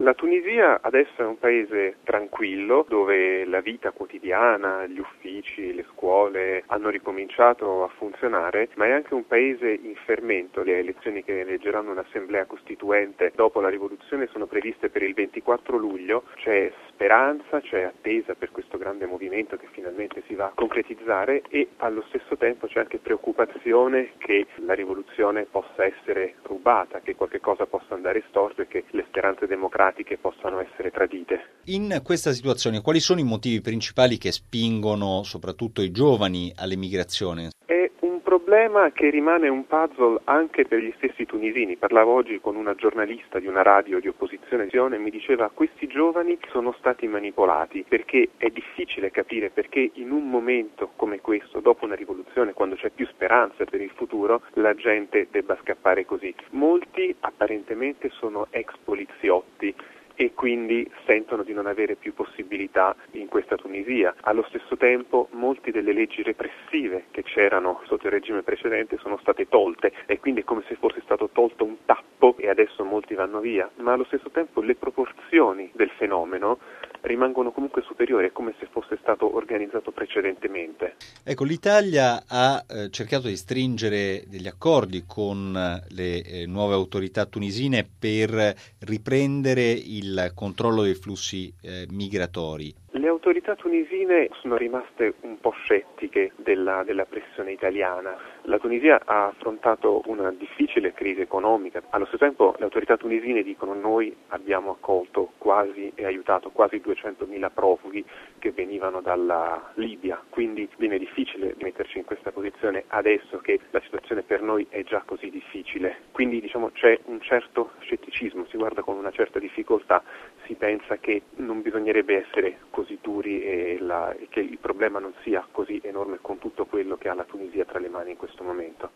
La Tunisia adesso è un paese tranquillo dove la vita quotidiana, gli uffici, le scuole hanno ricominciato a funzionare, ma è anche un paese in fermento. Le elezioni che eleggeranno un'assemblea costituente dopo la rivoluzione sono previste per il 24 luglio. C'è speranza, c'è attesa per questo grande movimento che finalmente si va a concretizzare e allo stesso tempo c'è anche preoccupazione che la rivoluzione possa essere rubata, che qualche cosa possa andare storto e che le speranze democratiche possano essere tradite. In questa situazione quali sono i motivi principali che spingono soprattutto i giovani all'emigrazione? È un problema che rimane un puzzle anche per gli stessi tunisini. Parlavo oggi con una giornalista di una radio di opposizione e mi diceva: questi giovani sono stati manipolati, perché è difficile capire perché in un momento come questo, dopo una rivoluzione, quando c'è più speranza per il futuro, la gente debba scappare così. Molti apparentemente sono ex poliziotti e quindi sentono di non avere più possibilità in questa Tunisia. Allo stesso tempo molte delle leggi repressive che c'erano sotto il regime precedente sono state tolte e quindi è come se fosse stato tolto un tappo e adesso molti vanno via, ma allo stesso tempo le proporzioni del fenomeno rimangono comunque superiori, è come se fosse stato organizzato precedentemente. Ecco, l'Italia ha cercato di stringere degli accordi con le nuove autorità tunisine per riprendere il controllo dei flussi migratori. Le autorità tunisine sono rimaste un po' scettiche della pressione italiana. La Tunisia ha affrontato una difficile crisi economica. Allo stesso tempo le autorità tunisine dicono: noi abbiamo accolto quasi e aiutato quasi 200.000 profughi che venivano dalla Libia, quindi viene difficile metterci in questa posizione adesso che la situazione per noi è già così difficile. Quindi c'è un certo scetticismo, si guarda con una certa difficoltà, si pensa che non bisognerebbe essere così duri e che il problema non sia così enorme con tutto quello che ha la Tunisia tra le mani in questo momento.